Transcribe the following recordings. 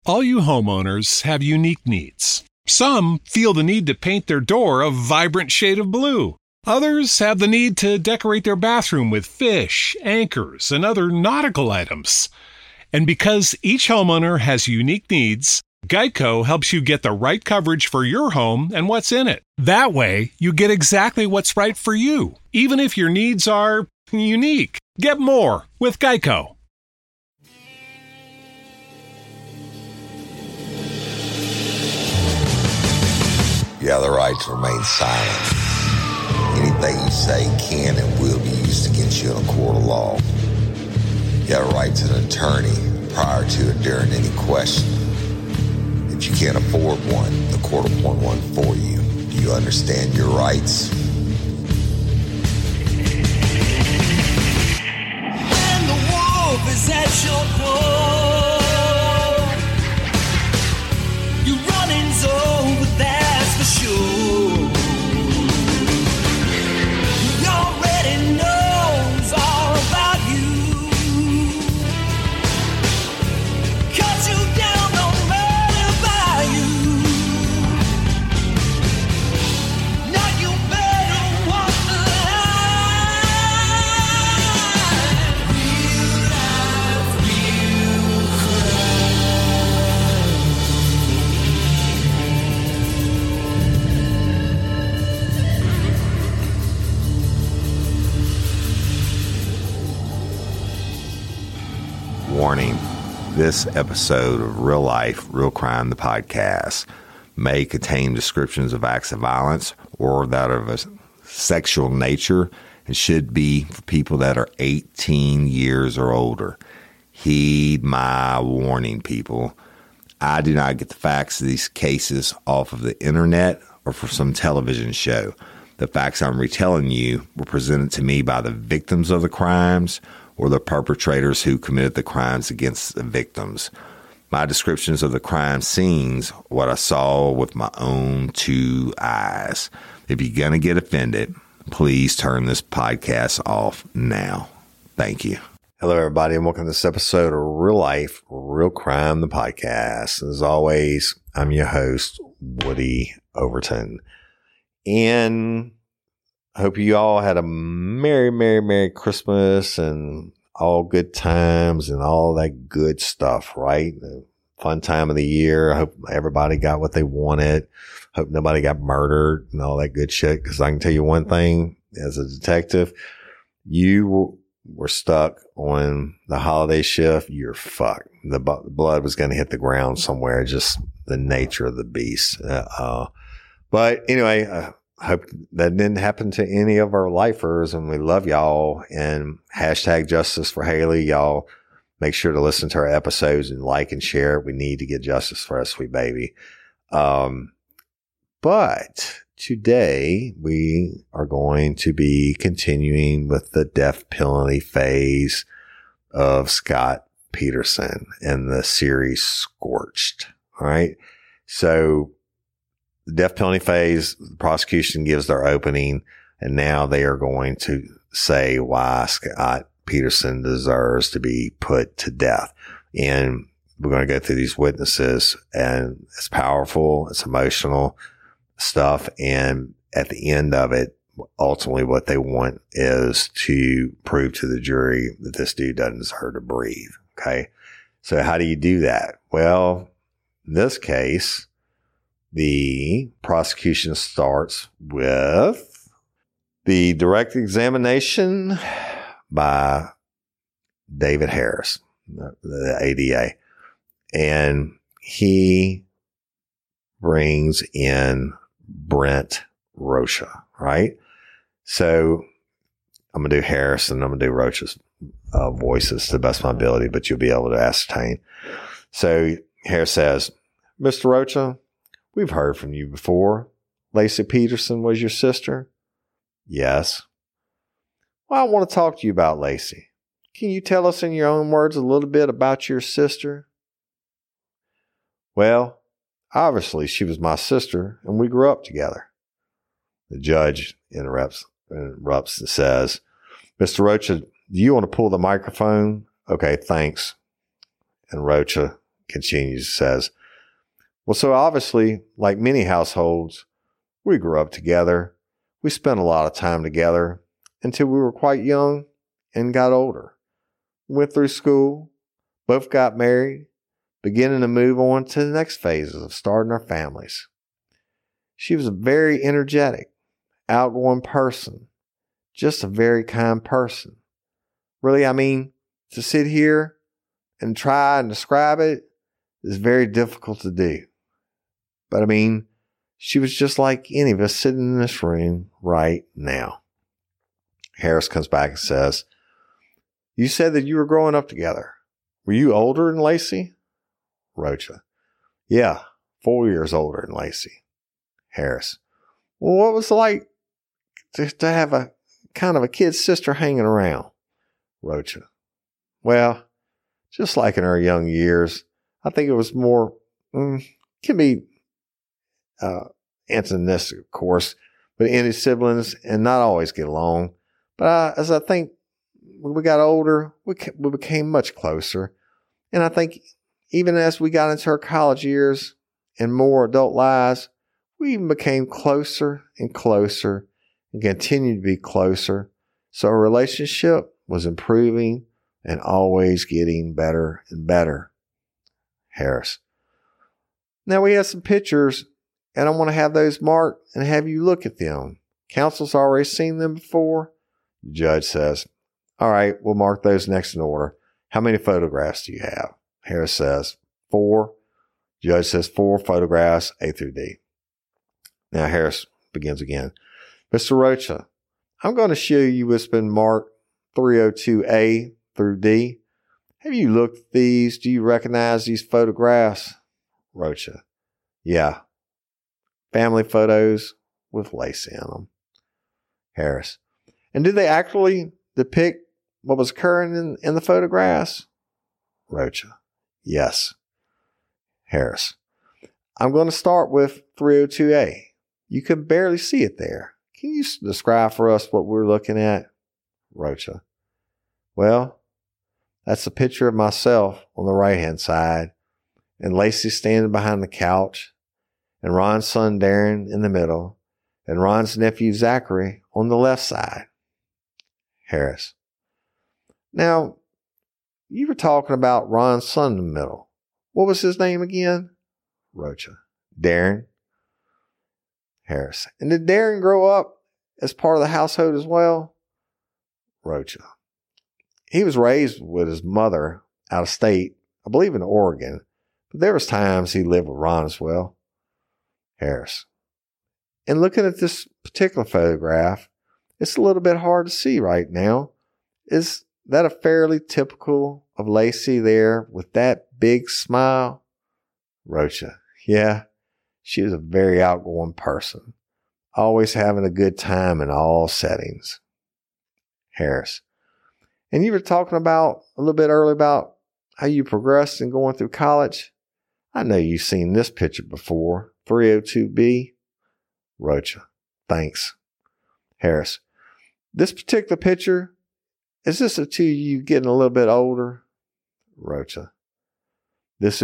All you homeowners have unique needs. Some feel the need to paint their door a vibrant shade of blue. Others have the need to decorate their bathroom with fish, anchors, and other nautical items. And because each homeowner has unique needs, Geico helps you get the right coverage for your home and what's in it. That way, you get exactly what's right for you, even if your needs are unique. Get more with Geico. You have the right to remain silent. Anything you say can and will be used against you in a court of law. You have a right to an attorney prior to and during any question. If you can't afford one, the court will appoint one for you. Do you understand your rights? And the wolf is at your door. Your running's over, that's for sure. He already knows all about you. Cut you down, no matter by you. Now you better walk the line. Real life, real Warning, this episode of Real Life, Real Crime, the podcast, may contain descriptions of acts of violence or that of a sexual nature and should be for people that are 18 years or older. Heed my warning, people. I do not get the facts of these cases off of the internet or from some television show. The facts I'm retelling you were presented to me by the victims of the crimes or the perpetrators who committed the crimes against the victims. My descriptions of the crime scenes, what I saw with my own two eyes. If you're going to get offended, please turn this podcast off now. Thank you. Hello, everybody, and welcome to this episode of Real Life, Real Crime, the podcast. As always, I'm your host, Woody Overton. And I hope you all had a Merry Christmas and all good times and all that good stuff, right? The fun time of the year. I hope everybody got what they wanted. Hope nobody got murdered and all that good shit. Because I can tell you one thing, as a detective, you were stuck on the holiday shift, you're fucked. The blood was going to hit the ground somewhere, just the nature of the beast. But anyway, I hope that didn't happen to any of our lifers, and we love y'all. And hashtag justice for Haley. Y'all make sure to listen to our episodes and like and share. We need to get justice for our sweet baby. But today we are going to be continuing with the death penalty phase of Scott Peterson and the series Scorched. All right. So the death penalty phase, the prosecution gives their opening, and now they are going to say why Scott Peterson deserves to be put to death. And we're going to go through these witnesses, and it's powerful. It's emotional stuff. And at the end of it, ultimately what they want is to prove to the jury that this dude doesn't deserve to breathe. Okay. So how do you do that? Well, in this case, the prosecution starts with the direct examination by David Harris, the ADA. And he brings in Brent Rocha, right? So I'm going to do Harris and I'm going to do Rocha's voices to the best of my ability, but you'll be able to ascertain. So Harris says, Mr. Rocha, we've heard from you before. Laci Peterson was your sister? Yes. Well, I want to talk to you about Laci. Can you tell us in your own words a little bit about your sister? Well, obviously she was my sister and we grew up together. The judge interrupts and says, Mr. Rocha, do you want to pull the microphone? Okay, thanks. And Rocha continues, says, well, so obviously, like many households, we grew up together. We spent a lot of time together until we were quite young and got older. Went through school, both got married, beginning to move on to the next phases of starting our families. She was a very energetic, outgoing person, just a very kind person. Really, I mean, to sit here and try and describe it is very difficult to do. But I mean, she was just like any of us sitting in this room right now. Harris comes back and says, you said that you were growing up together. Were you older than Lacey? Rocha. Yeah, 4 years older than Lacey. Harris. Well, what was it like to have a kind of a kid sister hanging around? Rocha. Well, just like in our young years, I think it was more, can be antagonistic, of course, but any siblings and not always get along. But as I think when we got older, we became much closer. And I think even as we got into our college years and more adult lives, we even became closer and closer and continued to be closer. So our relationship was improving and always getting better and better. Harris. Now we have some pictures, and I want to have those marked and have you look at them. Counsel's already seen them before. The judge says, all right, we'll mark those next in order. How many photographs do you have? Harris says 4. Judge says 4 photographs, A through D. Now Harris begins again. Mr. Rocha, I'm going to show you what's been marked 302A through D. Have you looked at these? Do you recognize these photographs? Rocha. Yeah. Family photos with Lacey in them. Harris. And did they actually depict what was occurring in the photographs? Rocha. Yes. Harris. I'm going to start with 302A. You can barely see it there. Can you describe for us what we're looking at? Rocha. Well, that's a picture of myself on the right-hand side, and Lacey standing behind the couch, and Ron's son Darren in the middle, and Ron's nephew Zachary on the left side. Harris. Now, you were talking about Ron's son in the middle. What was his name again? Rocha. Darren. Harris. And did Darren grow up as part of the household as well? Rocha. He was raised with his mother out of state, I believe in Oregon, but there was times he lived with Ron as well. Harris. And looking at this particular photograph, it's a little bit hard to see right now. Is that a fairly typical of Lacey there with that big smile? Rocha. Yeah, she was a very outgoing person, always having a good time in all settings. Harris. And you were talking about a little bit earlier about how you progressed in going through college. I know you've seen this picture before, 302B. Rocha. Thanks. Harris. This particular picture, is this a two of you getting a little bit older? Rocha. This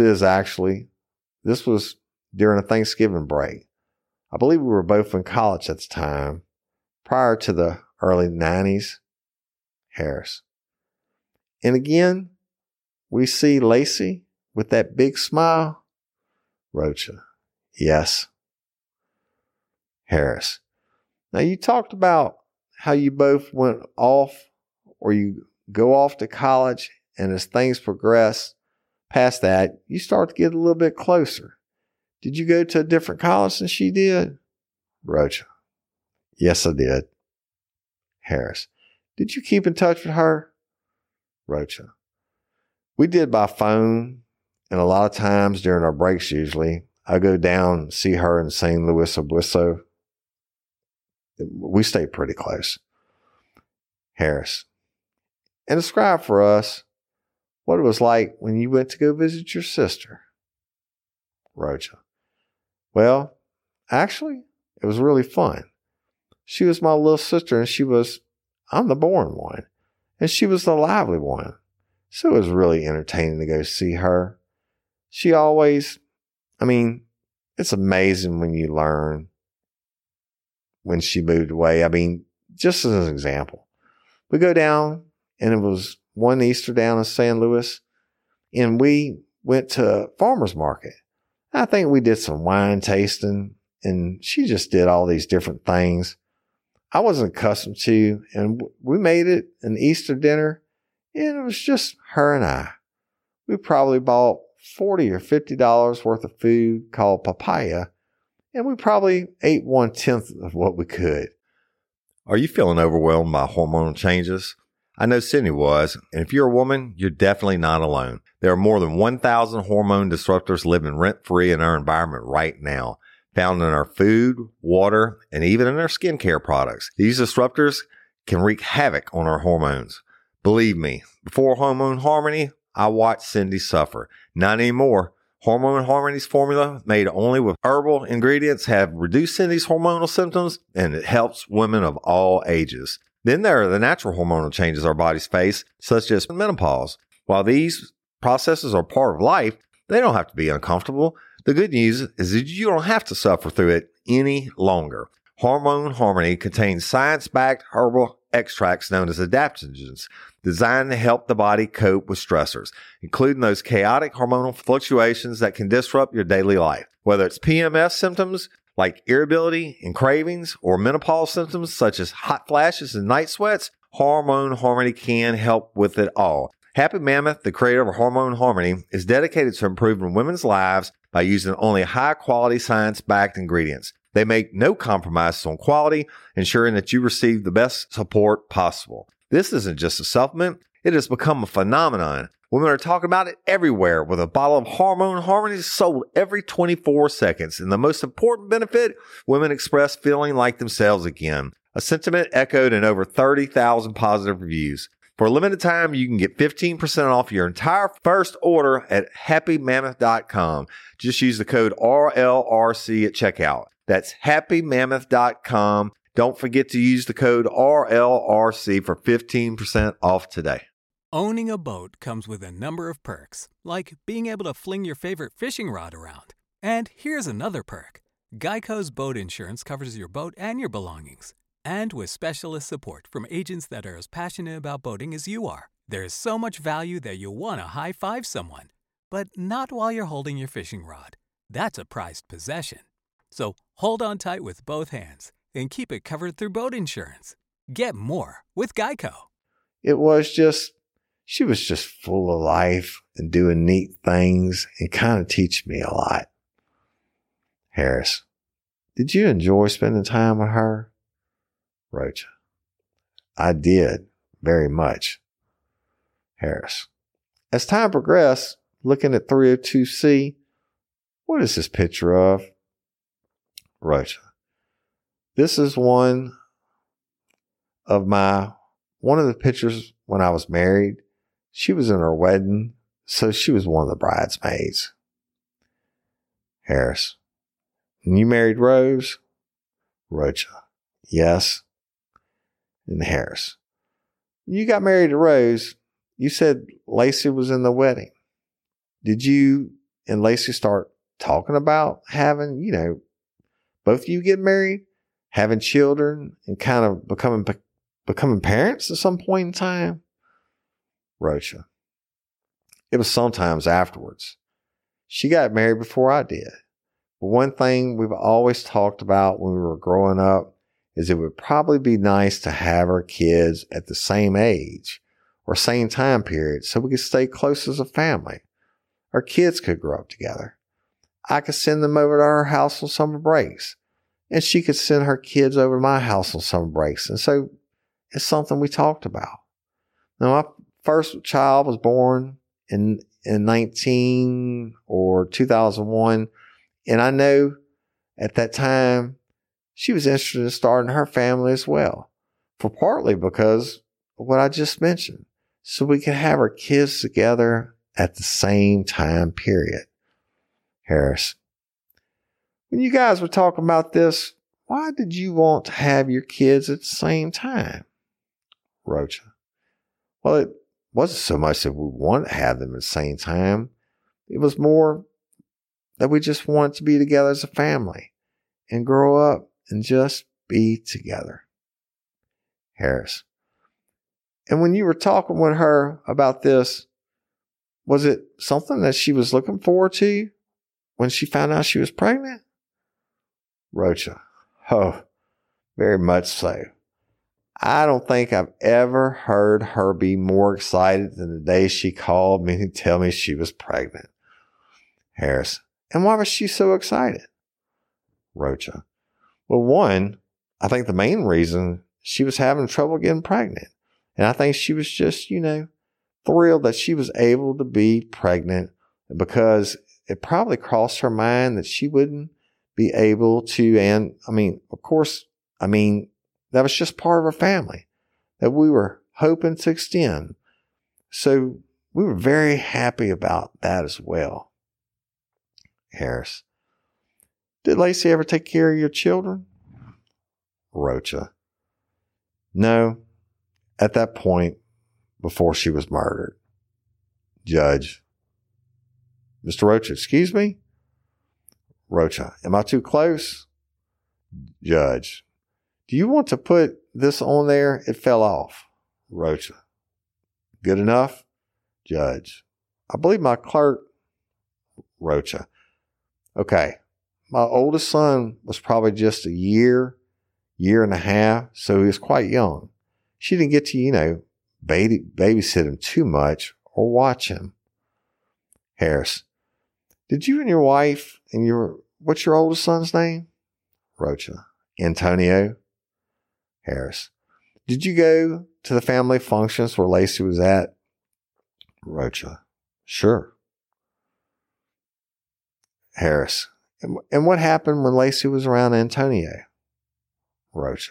was during a Thanksgiving break. I believe we were both in college at the time, prior to the early 90s. Harris. And again, we see Lacey with that big smile. Rocha. Yes. Harris. Now you talked about how you both went off, or you go off to college, and as things progress past that, you start to get a little bit closer. Did you go to a different college than she did? Rocha. Yes, I did. Harris. Did you keep in touch with her? Rocha. We did by phone, and a lot of times during our breaks usually, I go down and see her in St. Louis Obispo. We stay pretty close. Harris. And describe for us what it was like when you went to go visit your sister. Rocha. Well, actually, it was really fun. She was my little sister, and I'm the born one, and she was the lively one. So it was really entertaining to go see her. she always, it's amazing when you learn when she moved away. Just as an example, we go down, and it was one Easter down in San Luis, and we went to a farmer's market. I think we did some wine tasting, and she just did all these different things I wasn't accustomed to. And we made it an Easter dinner, and it was just her and I. We probably bought $40 or $50 worth of food called papaya, and we probably ate 1/10 of what we could. Are you feeling overwhelmed by hormonal changes? I know Cindy was, and if you're a woman, you're definitely not alone. There are more than 1,000 hormone disruptors living rent-free in our environment right now, found in our food, water, and even in our skincare products. These disruptors can wreak havoc on our hormones. Believe me, before Hormone Harmony, I watched Cindy suffer. Not anymore. Hormone Harmony's formula, made only with herbal ingredients, have reduced Cindy's hormonal symptoms, and it helps women of all ages. Then there are the natural hormonal changes our bodies face, such as menopause. While these processes are part of life, they don't have to be uncomfortable. The good news is that you don't have to suffer through it any longer. Hormone Harmony contains science-backed herbal extracts known as adaptogens, designed to help the body cope with stressors, including those chaotic hormonal fluctuations that can disrupt your daily life. Whether it's PMS symptoms like irritability and cravings, or menopause symptoms such as hot flashes and night sweats, Hormone Harmony can help with it all. Happy Mammoth, the creator of Hormone Harmony, is dedicated to improving women's lives by using only high-quality science-backed ingredients. They make no compromises on quality, ensuring that you receive the best support possible. This isn't just a supplement, it has become a phenomenon. Women are talking about it everywhere, with a bottle of Hormone Harmony sold every 24 seconds. And the most important benefit, women express feeling like themselves again. A sentiment echoed in over 30,000 positive reviews. For a limited time, you can get 15% off your entire first order at happymammoth.com. Just use the code RLRC at checkout. That's happymammoth.com. Don't forget to use the code RLRC for 15% off today. Owning a boat comes with a number of perks, like being able to fling your favorite fishing rod around. And here's another perk. Geico's boat insurance covers your boat and your belongings. And with specialist support from agents that are as passionate about boating as you are, there's so much value that you'll want to high-five someone. But not while you're holding your fishing rod. That's a prized possession. So hold on tight with both hands and keep it covered through boat insurance. Get more with Geico. She was just full of life and doing neat things and kind of teaching me a lot. Harris, did you enjoy spending time with her? Rocha, I did, very much. Harris, as time progressed, looking at 302C, what is this picture of? Rocha, this is one of the pictures when I was married. She was in her wedding, so she was one of the bridesmaids. Harris, and you married Rose? Rocha, yes. And Harris, you got married to Rose. You said Lacey was in the wedding. Did you and Lacey start talking about having, both of you get married, having children, and kind of becoming parents at some point in time? Rocha, it was sometimes afterwards. She got married before I did. But one thing we've always talked about when we were growing up is it would probably be nice to have our kids at the same age or same time period so we could stay close as a family. Our kids could grow up together. I could send them over to our house on summer breaks, and she could send her kids over to my house on summer breaks. And so it's something we talked about. Now, my first child was born in 2001. And I know at that time she was interested in starting her family as well, for partly because of what I just mentioned, so we could have our kids together at the same time period. Harris, when you guys were talking about this, why did you want to have your kids at the same time? Rocha, well, it wasn't so much that we wanted to have them at the same time, It was more that we just wanted to be together as a family and grow up and just be together. Harris. And when you were talking with her about this, was it something that she was looking forward to when she found out she was pregnant? Rocha. Oh, very much so. I don't think I've ever heard her be more excited than the day she called me to tell me she was pregnant. Harris. And why was she so excited? Rocha. Well, one, I think the main reason she was having trouble getting pregnant. And I think she was just, thrilled that she was able to be pregnant because it probably crossed her mind that she wouldn't be able to. And of course, that was just part of her family that we were hoping to extend. So we were very happy about that as well. Harris. Did Lacey ever take care of your children? Rocha. No, at that point before she was murdered. Judge. Mr. Rocha, excuse me? Rocha. Am I too close? Judge. Do you want to put this on there? It fell off. Rocha. Good enough? Judge. I believe my clerk. Rocha. Okay. My oldest son was probably just a year and a half, so he was quite young. She didn't get to, babysit him too much or watch him. Harris. Did you and your wife and what's your oldest son's name? Rocha. Antonio. Harris. Did you go to the family functions where Lacey was at? Rocha. Sure. Harris. And what happened when Lacey was around Antonio? Rocha.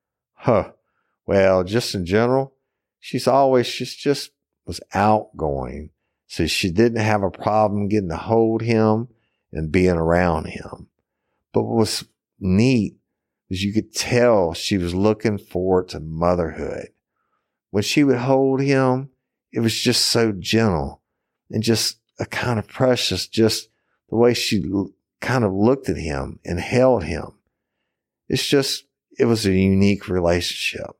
Well, just in general, she just was outgoing. So she didn't have a problem getting to hold him and being around him. But what was neat is you could tell she was looking forward to motherhood. When she would hold him, it was just so gentle and just a kind of precious, just the way she kind of looked at him and held him. It was a unique relationship.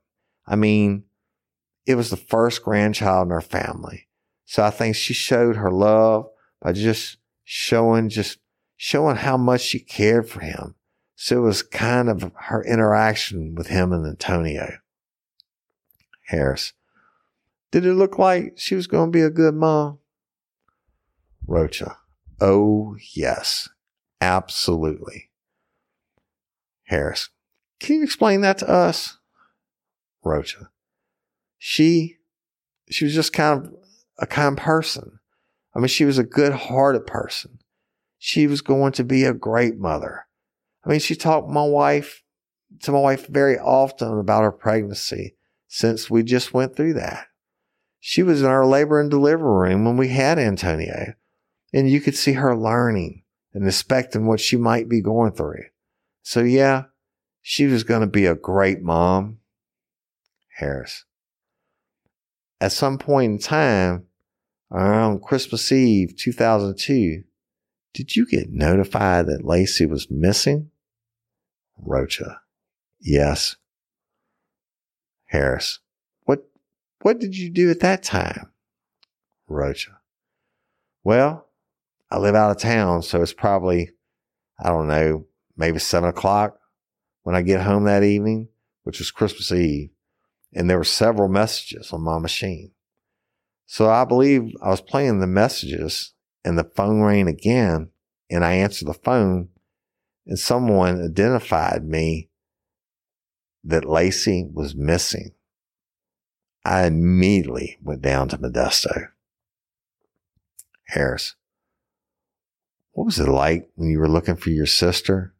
It was the first grandchild in our family. So I think she showed her love by just showing how much she cared for him. So it was kind of her interaction with him and Antonio. Harris. Did it look like she was going to be a good mom? Rocha. Oh, yes. Absolutely. Harris. Can you explain that to us? Rocha. She was just kind of a kind person. She was a good-hearted person. She was going to be a great mother. She talked to my wife very often about her pregnancy since we just went through that. She was in our labor and delivery room when we had Antonio, and you could see her learning and expecting what she might be going through. So yeah, she was going to be a great mom. Harris. At some point in time, around Christmas Eve 2002, did you get notified that Lacey was missing? Rocha. Yes. Harris. What did you do at that time? Rocha. Well, I live out of town, so it's probably, maybe 7 o'clock when I get home that evening, which was Christmas Eve. And there were several messages on my machine. So I believe I was playing the messages and the phone rang again, and I answered the phone, and someone identified me that Lacey was missing. I immediately went down to Modesto. Harris. What was it like when you were looking for your sister?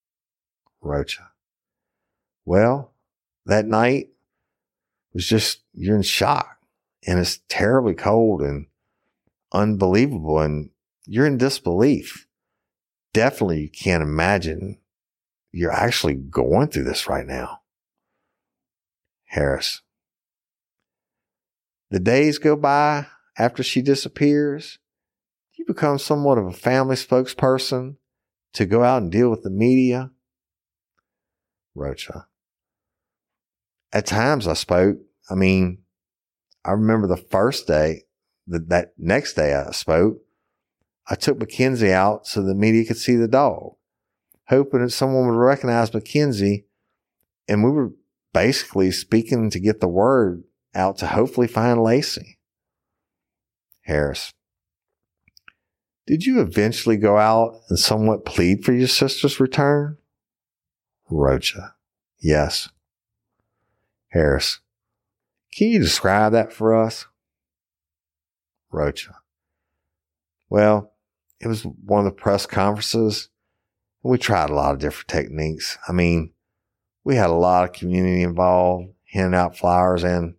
Rocha. Well, that night was just, you're in shock, and it's terribly cold and unbelievable, and you're in disbelief. Definitely you can't imagine you're actually going through this right now. Harris. The days go by after she disappears. you become somewhat of a family spokesperson to go out and deal with the media? Rocha. At times I spoke. I mean, I remember the first day, that next day I spoke, I took Mackenzie out so the media could see the dog, hoping that someone would recognize Mackenzie. And we were basically speaking to get the word out to hopefully find Lacey. Harris. Did you eventually go out and somewhat plead for your sister's return? Rocha. Yes. Harris. Can you describe that for us? Rocha. Well, it was one of the press conferences. We tried a lot of different techniques. I mean, we had a lot of community involved, handing out flyers, and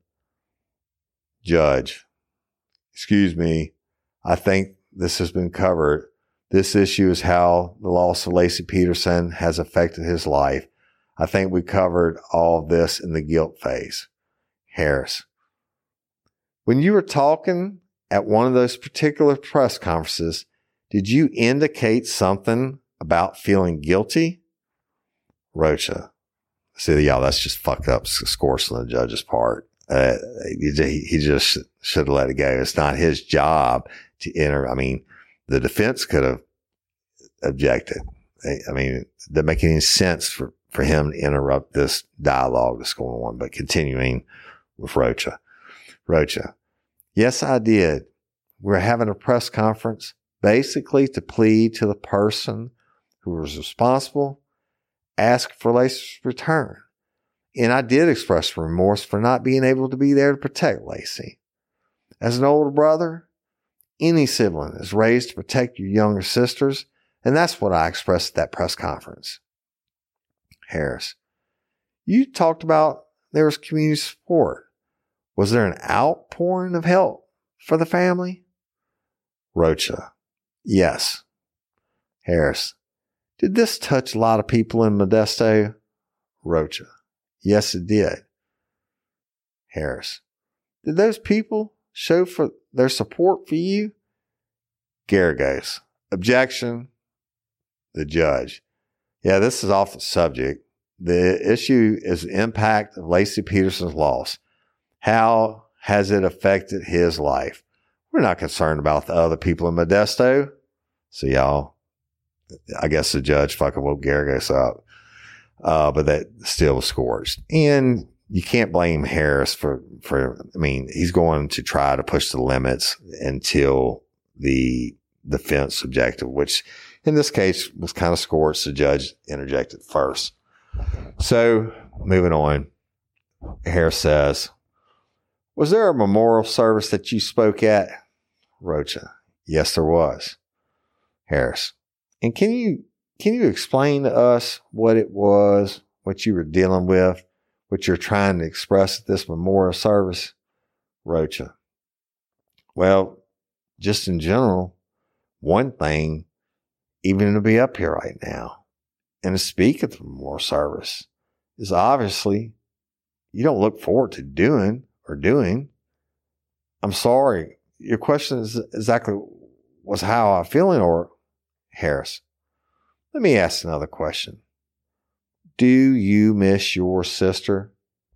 Judge, excuse me, I think this has been covered. This issue is how the loss of Laci Peterson has affected his life. I think we covered all of this in the guilt phase. Harris. When you were talking at one of those particular press conferences, did you indicate something about feeling guilty? Rocha. See, y'all, that's just fucked up scores on the judge's part. He just should have let it go. It's not his job to enter. I mean, the defense could have objected. I mean, it doesn't make any sense for him to interrupt this dialogue that's going on. But continuing with Rocha. Rocha. Yes, I did. We're having a press conference basically to plead to the person who was responsible, ask for Lacey's return. And I did express remorse for not being able to be there to protect Lacey. As an older brother, any sibling is raised to protect your younger sisters, and that's what I expressed at that press conference. Harris. You talked about there was community support. Was there an outpouring of help for the family? Rocha. Yes. Harris. Did this touch a lot of people in Modesto? Rocha. Yes, it did. Harris. Did those people show for their support for you? Garagos. Objection. The judge. Yeah, this is off the subject. The issue is the impact of Laci Peterson's loss. How has it affected his life? We're not concerned about the other people in Modesto. So y'all, I guess the judge fucking woke Garagos up. But that still was scorched. And you can't blame Harris for, I mean, he's going to try to push the limits until the defense objective, which in this case was kind of scorched. The judge interjected first. So moving on, Harris says, was there a memorial service that you spoke at? Rocha. Yes, there was. Harris. And can you explain to us what it was, what you were dealing with, what you're trying to express at this memorial service? Rocha. Well, just in general, one thing, even to be up here right now and to speak at the memorial service is obviously you don't look forward to doing. I'm sorry. Your question is exactly was how I'm feeling, or Harris? Let me ask another question. Do you miss your sister?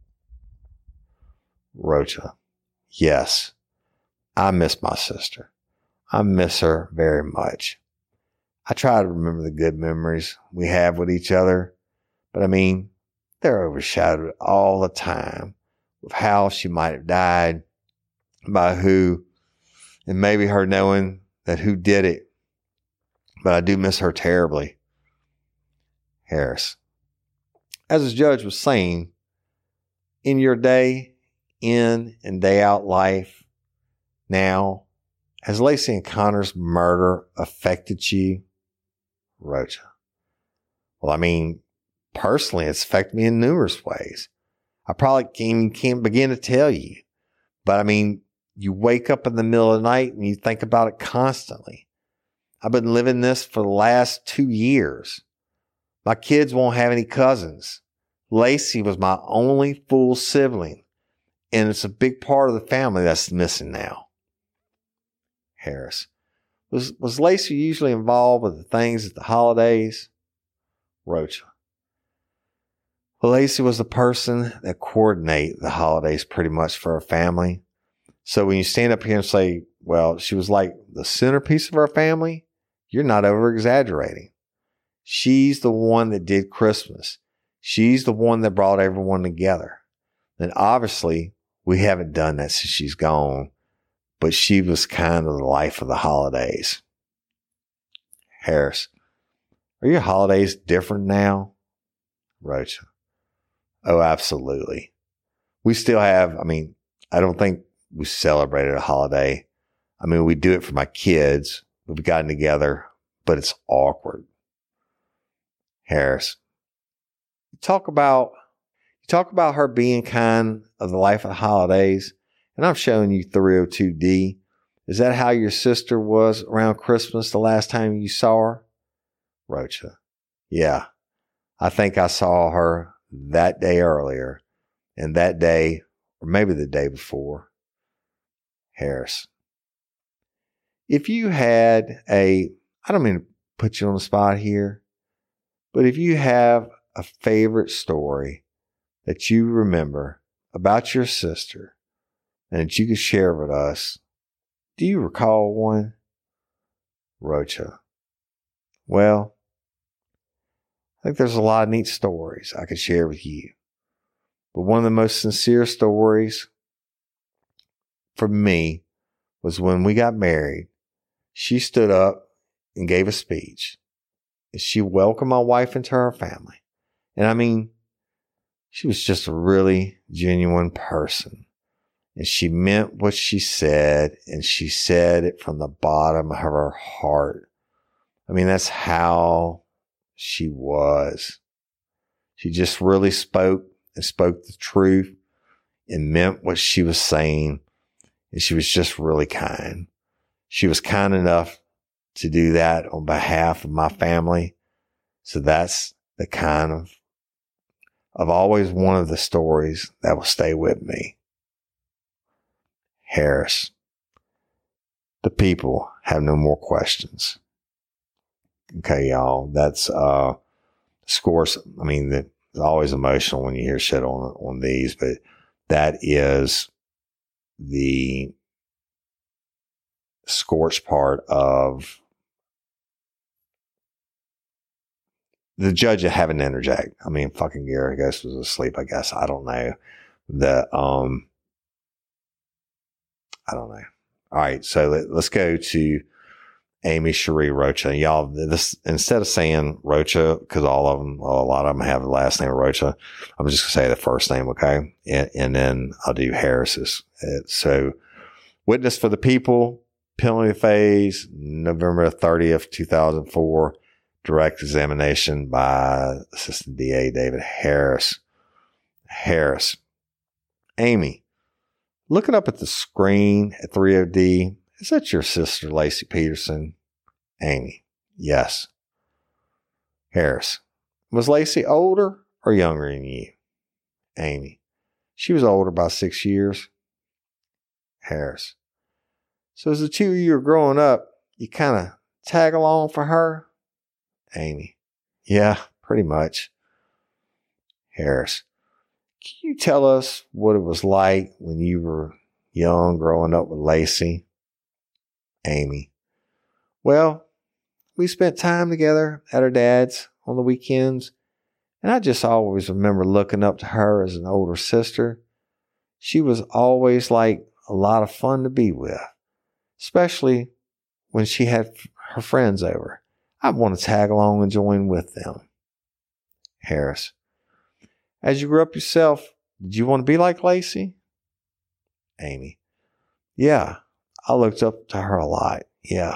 Rocha. Yes, I miss my sister. I miss her very much. I try to remember the good memories we have with each other, but I mean, they're overshadowed all the time with how she might have died, by who, and maybe her knowing that who did it. But I do miss her terribly. Harris. As the judge was saying, in your day in and day out life now, has Lacey and Connor's murder affected you? Rocha. Well, I mean, personally, it's affected me in numerous ways. I probably can't begin to tell you. But I mean, you wake up in the middle of the night and you think about it constantly. I've been living this for the last 2 years. My kids won't have any cousins. Lacey was my only full sibling, and it's a big part of the family that's missing now. Harris. Was Lacey usually involved with the things at the holidays? Rocha. Well, Lacey was the person that coordinated the holidays pretty much for her family. So when you stand up here and say, well, she was like the centerpiece of our family, you're not over exaggerating. She's the one that did Christmas. She's the one that brought everyone together. And obviously, we haven't done that since she's gone, but she was kind of the life of the holidays. Harris, are your holidays different now? Rocha. Oh, absolutely. We still have, I don't think we celebrated a holiday. We do it for my kids. We've gotten together, but it's awkward. Harris, you talk about her being kind of the life of the holidays, and I'm showing you 302D. Is that how your sister was around Christmas the last time you saw her? Rocha. Yeah, I think I saw her that day earlier, and that day, or maybe the day before. Harris. If you had I don't mean to put you on the spot here, but if you have a favorite story that you remember about your sister and that you could share with us, do you recall one? Rocha. Well, I think there's a lot of neat stories I could share with you. But one of the most sincere stories for me was when we got married. She stood up and gave a speech. And she welcomed my wife into her family. And she was just a really genuine person. And she meant what she said, and she said it from the bottom of her heart. That's how she was. She just really spoke the truth and meant what she was saying. And she was just really kind. She was kind enough to do that on behalf of my family. So that's the kind of always one of the stories that will stay with me. Harris. The people have no more questions. Okay, y'all. That's scores. It's always emotional when you hear shit on these, but that is the scorched part of the judge having to interject. Fucking Gary Ghost was asleep, I guess. I don't know. I don't know. All right, so let's go to Amy Cherie Rocha. Y'all, this, instead of saying Rocha, because a lot of them have the last name Rocha, I'm just going to say the first name, okay? And then I'll do Harris's. So, Witness for the People, penalty phase, November 30th, 2004, direct examination by Assistant DA David Harris. Harris. Amy, looking up at the screen at 30D, is that your sister, Lacey Peterson? Amy, yes. Harris, was Lacey older or younger than you? Amy, she was older by 6 years. Harris, so as the two of you are growing up, you kind of tag along for her? Amy, yeah, pretty much. Harris, can you tell us what it was like when you were young growing up with Lacey? Amy, well, we spent time together at her dad's on the weekends, and I just always remember looking up to her as an older sister. She was always like a lot of fun to be with, especially when she had her friends over. I'd want to tag along and join with them. Harris, as you grew up yourself, did you want to be like Lacey? Amy, yeah, I looked up to her a lot. Yeah.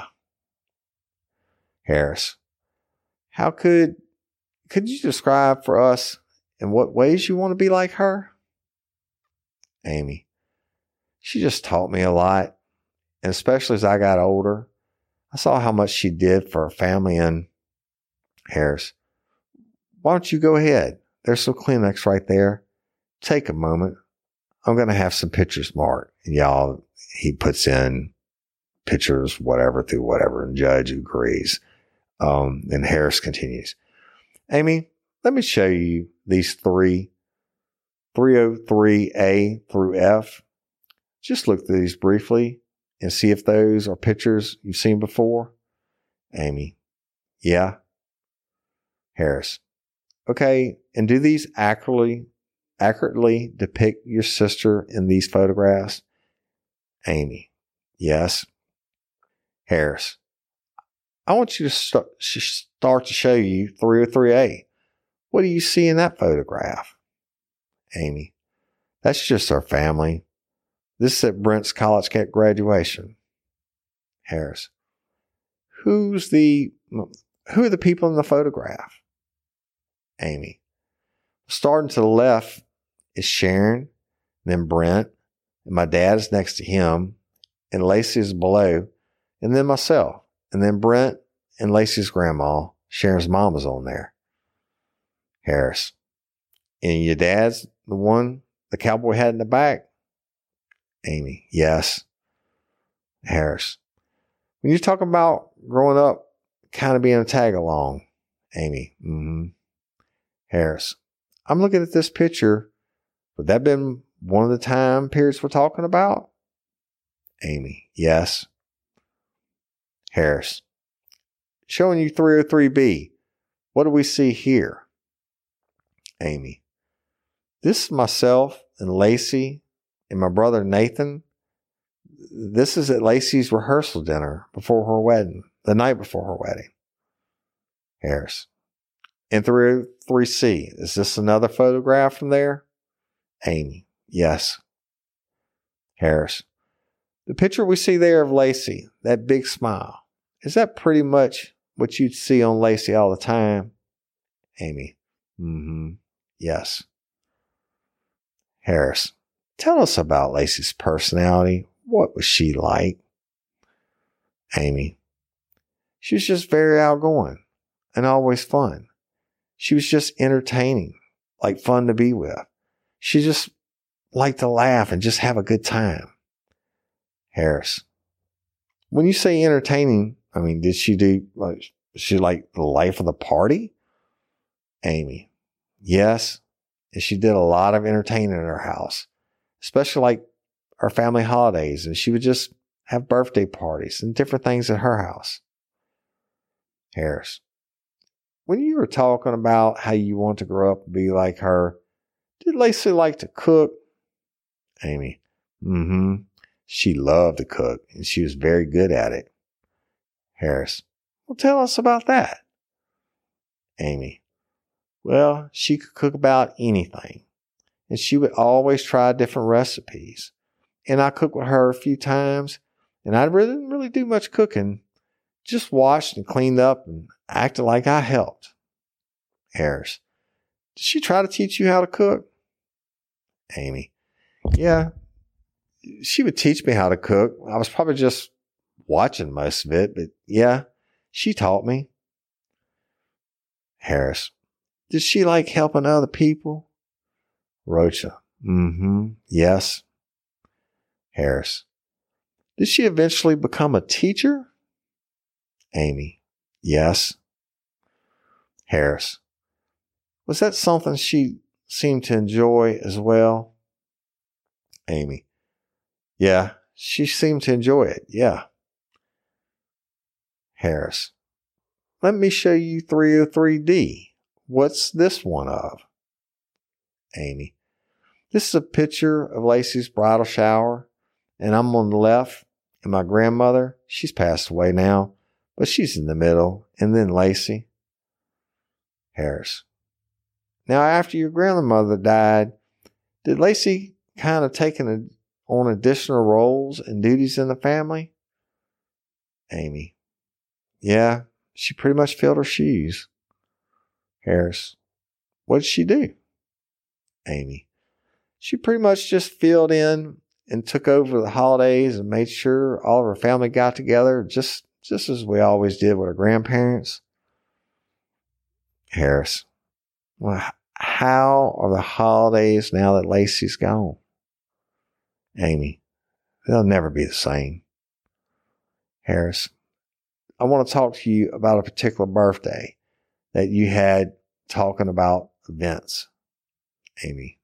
Harris, how could you describe for us in what ways you want to be like her? Amy, she just taught me a lot. And especially as I got older, I saw how much she did for her family. And Harris, why don't you go ahead? There's some Kleenex right there. Take a moment. I'm going to have some pictures marked. And y'all, he puts in pictures, whatever, through whatever, and judge agrees. And Harris continues, Amy, let me show you these 303A through F. Just look through these briefly and see if those are pictures you've seen before. Amy, yeah. Harris, okay, and do these accurately depict your sister in these photographs? Amy, yes. Harris, I want you to start to show you 303A. What do you see in that photograph? Amy, that's just our family. This is at Brent's college graduation. Harris, who are the people in the photograph? Amy, starting to the left is Sharon, then Brent, and my dad is next to him, and Lacey is below, and then myself, and then Brent and Lacey's grandma, Sharon's mom, is on there. Harris, and your dad's the one the cowboy had in the back? Amy, yes. Harris, when you're talking about growing up, kind of being a tag along? Amy, Harris, I'm looking at this picture. Would that have been one of the time periods we're talking about? Amy, yes. Harris, showing you 303B. What do we see here? Amy, this is myself and Lacey and my brother Nathan. This is at Lacey's rehearsal dinner before her wedding, the night before her wedding. Harris, and 303C, is this another photograph from there? Amy, yes. Harris, the picture we see there of Lacey, that big smile, is that pretty much what you'd see on Lacey all the time? Amy, yes. Harris, tell us about Lacey's personality. What was she like? Amy, she was just very outgoing and always fun. She was just entertaining, like fun to be with. She just liked to laugh and just have a good time. Harris, when you say entertaining, I mean, did she do, she like the life of the party? Amy, yes. And she did a lot of entertaining in her house, especially like our family holidays. And she would just have birthday parties and different things at her house. Harris, when you were talking about how you want to grow up and be like her, did Lacey like to cook? Amy, she loved to cook and she was very good at it. Harris, well, tell us about that. Amy, well, she could cook about anything and she would always try different recipes. And I cooked with her a few times and I didn't really do much cooking, just washed and cleaned up and acted like I helped. Harris, did she try to teach you how to cook? Amy, yeah, she would teach me how to cook. I was probably just watching most of it, but yeah, she taught me. Harris, did she like helping other people? Rocha, yes. Harris, did she eventually become a teacher? Amy, yes. Harris, was that something she seemed to enjoy as well? Amy, yeah, she seemed to enjoy it, yeah. Harris, let me show you 303D. What's this one of? Amy, this is a picture of Lacey's bridal shower, and I'm on the left, and my grandmother, she's passed away now, but she's in the middle, and then Lacey. Harris, now after your grandmother died, did Lacey kind of take on additional roles and duties in the family? Amy, yeah, she pretty much filled her shoes. Harris, what did she do? Amy, she pretty much just filled in and took over the holidays and made sure all of her family got together just as we always did with our grandparents. Harris, well, how are the holidays now that Lacey's gone? Amy, they'll never be the same. Harris, I want to talk to you about a particular birthday that you had talking about events. Amy.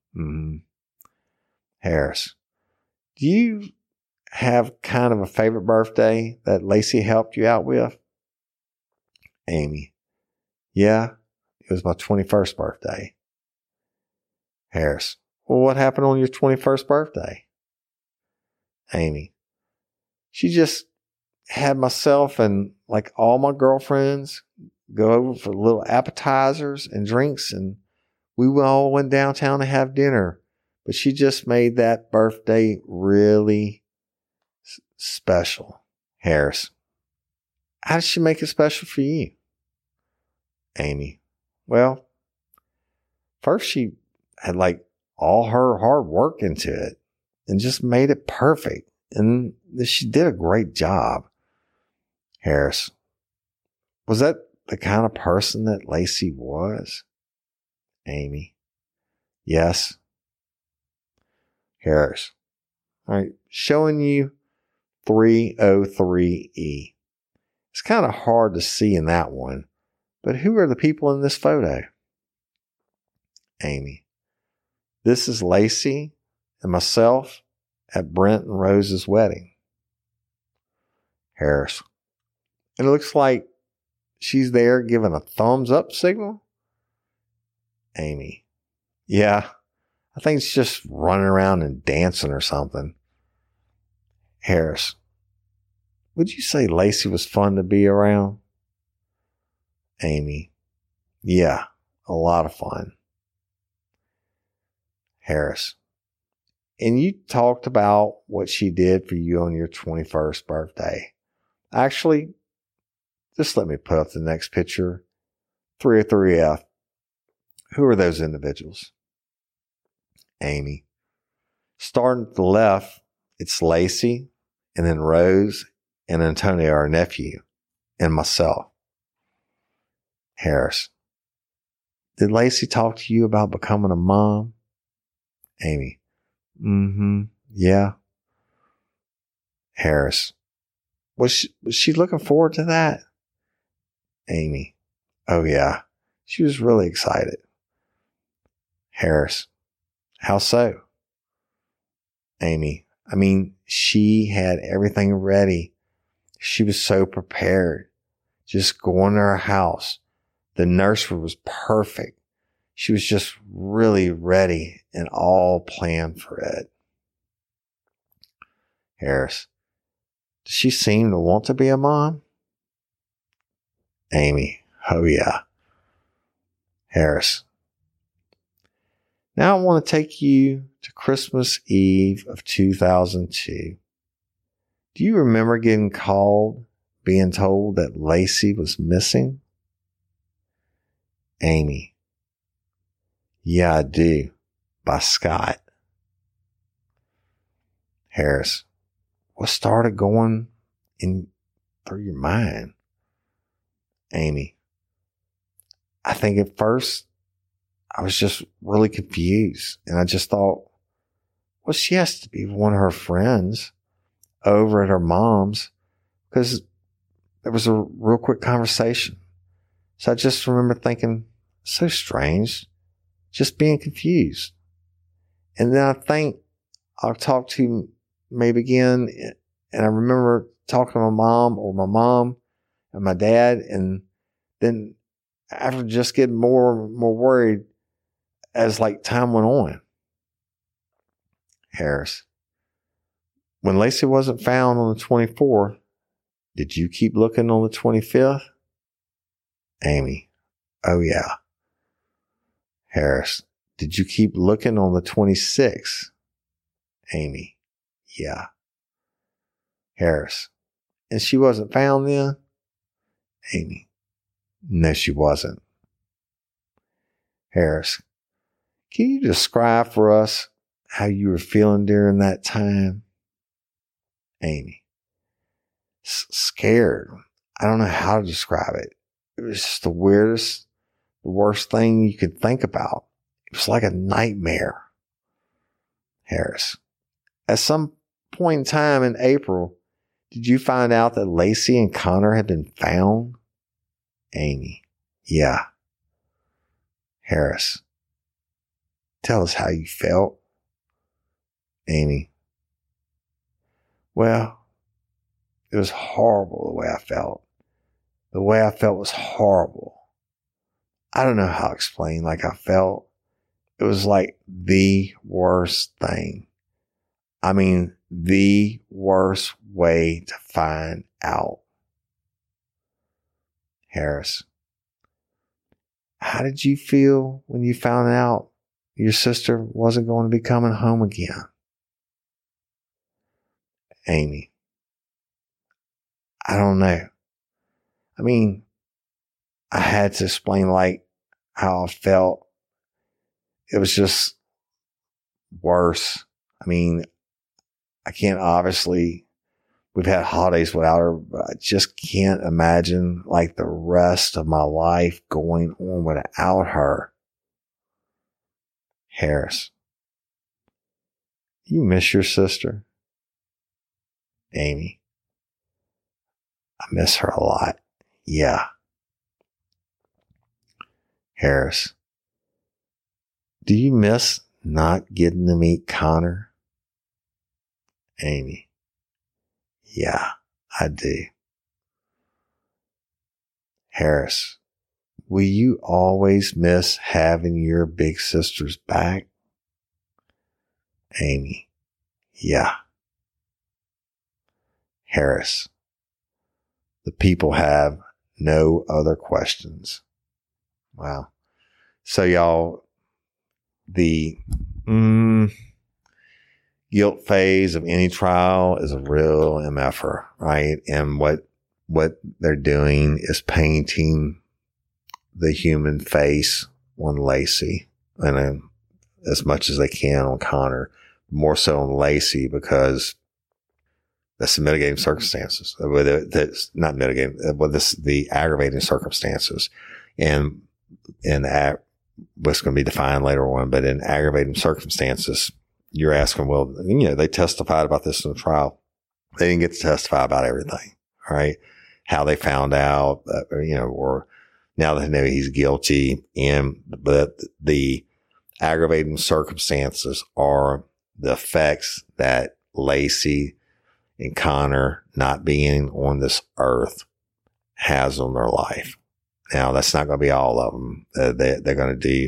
Harris, do you have kind of a favorite birthday that Lacey helped you out with? Amy. Yeah, it was my 21st birthday. Harris. Well, what happened on your 21st birthday? Amy. She just had myself and like all my girlfriends go over for little appetizers and drinks, and we all went downtown to have dinner. But she just made that birthday really special. Harris. How did she make it special for you? Amy. Well, first she had like all her hard work into it and just made it perfect. And she did a great job. Harris. Was that the kind of person that Lacey was? Amy. Yes. Harris. All right. Showing you 303E. It's kind of hard to see in that one, but who are the people in this photo? Amy. This is Lacey and myself at Brent and Rose's wedding. Harris. And it looks like she's there giving a thumbs up signal. Amy. Yeah, I think it's just running around and dancing or something. Harris. Would you say Lacey was fun to be around? Amy. Yeah, a lot of fun. Harris. And you talked about what she did for you on your 21st birthday. Actually, just let me put up the next picture. 303F. Who are those individuals? Amy. Starting at the left, it's Lacey, and then Rose, and Antonio, our nephew, and myself. Harris. Did Lacey talk to you about becoming a mom? Amy. Yeah. Harris. Was she looking forward to that? Amy. Oh yeah. She was really excited. Harris. How so? Amy. I mean, she had everything ready. She was so prepared. Just going to her house. The nursery was perfect. She was just really ready and all planned for it. Harris. Does she seem to want to be a mom? Amy. Oh yeah. Harris. Now I want to take you to Christmas Eve of 2002. Do you remember getting called, being told that Lacey was missing? Amy. Yeah, I do. By Scott. Harris. What started going through your mind? Amy. I think at first I was just really confused, and I just thought, well, she has to be one of her friends over at her mom's, because there was a real quick conversation. So I just remember thinking, so strange, just being confused. And then I think I'll talk to maybe again, and I remember talking to my mom and my dad, and then after just getting more and more worried as like time went on. Harris. When Lacey wasn't found on the 24th, did you keep looking on the 25th? Amy. Oh yeah. Harris. Did you keep looking on the 26th? Amy. Yeah. Harris. And she wasn't found then? Amy. No, she wasn't. Harris. Can you describe for us how you were feeling during that time? Amy. Scared. I don't know how to describe it. It was just the weirdest, the worst thing you could think about. It was like a nightmare. Harris. At some point in time in April, Did you find out that Lacey and Connor had been found? Amy. Yeah. Harris. Tell us how you felt. Amy. Well, it was horrible the way I felt. The way I felt was horrible. I don't know how to explain like I felt. It was like the worst thing. I mean, the worst way to find out. Harris. How did you feel when you found out your sister wasn't going to be coming home again? Amy. I don't know. I mean, I had to explain like how I felt. It was just worse. I mean, I can't obviously, we've had holidays without her, but I just can't imagine like the rest of my life going on without her. Harris. You miss your sister? Amy. I miss her a lot. Yeah. Harris. Do you miss not getting to meet Connor? Amy. Yeah, I do. Harris. Will you always miss having your big sister's back? Amy. Yeah. Harris. The people have no other questions. Wow. So y'all, the guilt phase of any trial is a real MFer, right? And what they're doing is painting the human face on Lacey, and as much as they can on Connor, more so on Lacey because that's the mitigating circumstances. That's not mitigating, but the aggravating circumstances, and what's going to be defined later on. But in aggravating circumstances, you're asking, well, they testified about this in the trial. They didn't get to testify about everything, right? How they found out, or now they know he's guilty. But the aggravating circumstances are the effects that Lacey and Connor not being on this earth has on their life. Now, that's not going to be all of them. They're going to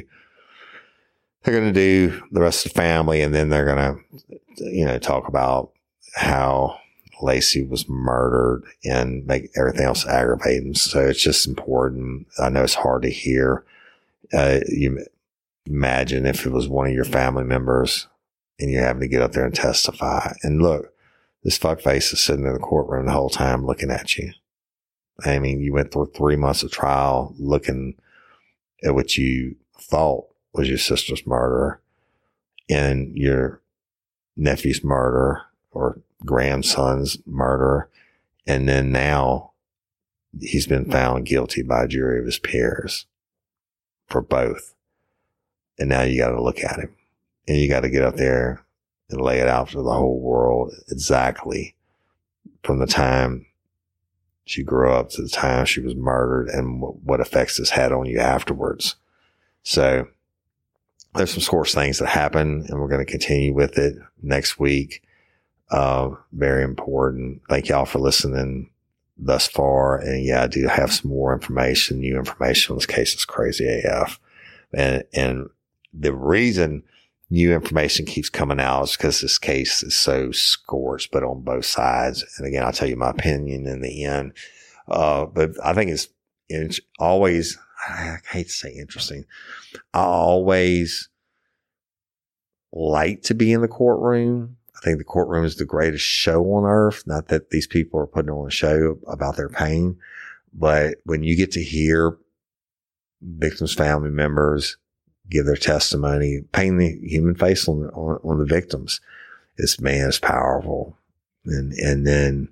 do the rest of the family, and then they're going to, talk about how Lacey was murdered and make everything else aggravating. So it's just important. I know it's hard to hear. You imagine if it was one of your family members and you're having to get up there and testify. And look, this fuckface is sitting in the courtroom the whole time looking at you. I mean, you went through 3 months of trial looking at what you thought was your sister's murder and your nephew's murder or grandson's murder. And then now he's been found guilty by a jury of his peers for both. And now you got to look at him and you got to get up there and lay it out for the whole world exactly from the time she grew up to the time she was murdered and what effects this had on you afterwards. So there's some source things that happen, and we're going to continue with it next week. Very important. Thank y'all for listening thus far. And yeah, I do have some more information, new information on this case. Is crazy AF. And the reason new information keeps coming out is because this case is so scorched, but on both sides. And again, I'll tell you my opinion in the end. But I think it's always, I hate to say interesting. I always like to be in the courtroom. I think the courtroom is the greatest show on earth. Not that these people are putting on a show about their pain, but when you get to hear victims' family members give their testimony, paint the human face on the victims, it's powerful. And then,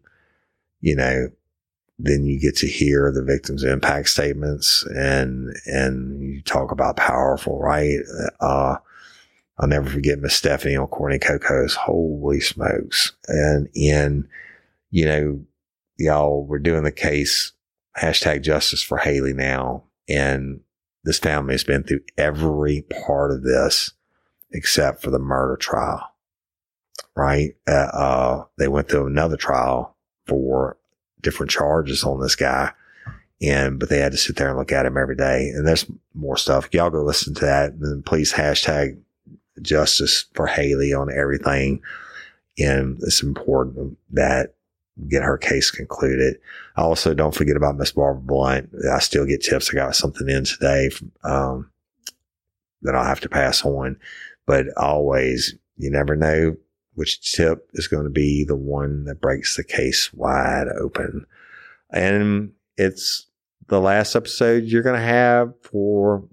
then you get to hear the victims' impact statements and you talk about powerful, right? I'll never forget Miss Stephanie on Corny Coco's. Holy smokes. And y'all, we're doing the case, #Justice for Haley now. And this family has been through every part of this except for the murder trial, right? They went through another trial for different charges on this guy. But they had to sit there and look at him every day. And there's more stuff. Y'all go listen to that. And then please #Justice for Haley on everything. And it's important that get her case concluded. Also, don't forget about Miss Barbara Blunt. I still get tips. I got something in today that I'll have to pass on. But always, you never know which tip is going to be the one that breaks the case wide open. And it's the last episode you're going to have for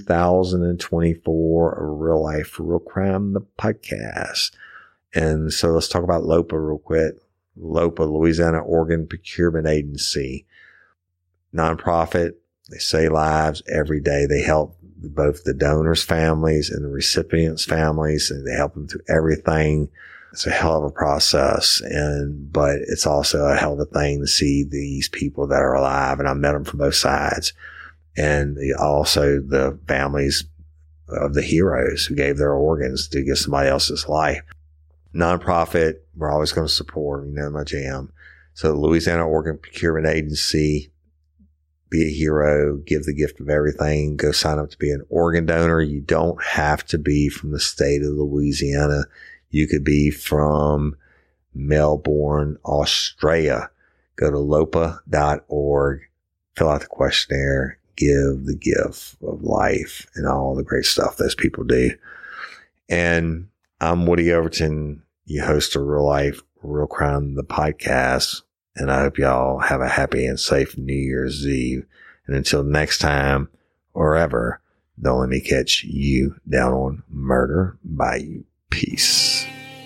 2024, a Real Life, Real Crime, the podcast. And so let's talk about LOPA real quick. LOPA, Louisiana Organ Procurement Agency, nonprofit. They save lives every day. They help both the donors' families and the recipients' families, and they help them through everything. It's a hell of a process, but it's also a hell of a thing to see these people that are alive. And I met them from both sides, and also the families of the heroes who gave their organs to give somebody else's life. Nonprofit, we're always going to support, my jam. So Louisiana Organ Procurement Agency, be a hero, give the gift of everything, go sign up to be an organ donor. You don't have to be from the state of Louisiana. You could be from Melbourne, Australia. Go to lopa.org, fill out the questionnaire, give the gift of life and all the great stuff those people do. And I'm Woody Overton, your host of Real Life, Real Crime, the podcast. And I hope y'all have a happy and safe New Year's Eve. And until next time or ever, don't let me catch you down on Murder Bayou. Peace.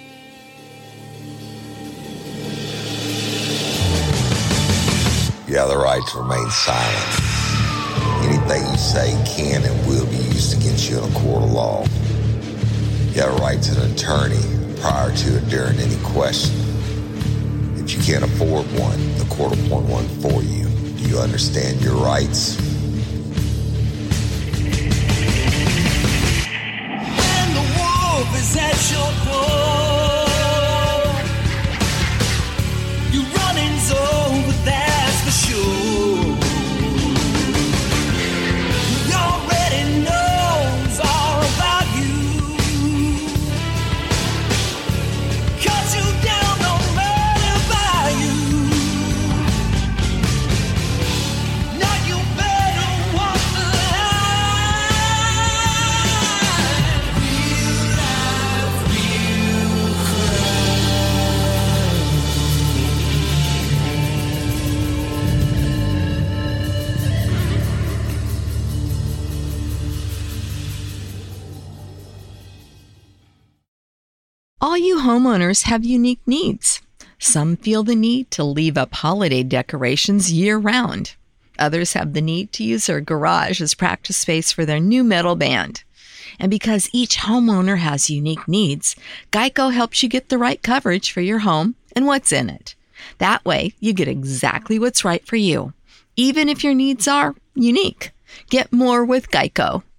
You have the right to remain silent. Anything you say can and will be used against you in a court of law. You have a right to an attorney prior to and during any question. If you can't afford one, the court will appoint one for you. Do you understand your rights? When the wolf is at your door, your running's over, that's for sure. He already knows all about you. Cut you down on Murder Bayou. Now you better walk the line. Real life, real All you homeowners have unique needs. Some feel the need to leave up holiday decorations year-round. Others have the need to use their garage as practice space for their new metal band. And because each homeowner has unique needs, Geico helps you get the right coverage for your home and what's in it. That way, you get exactly what's right for you, even if your needs are unique. Get more with Geico.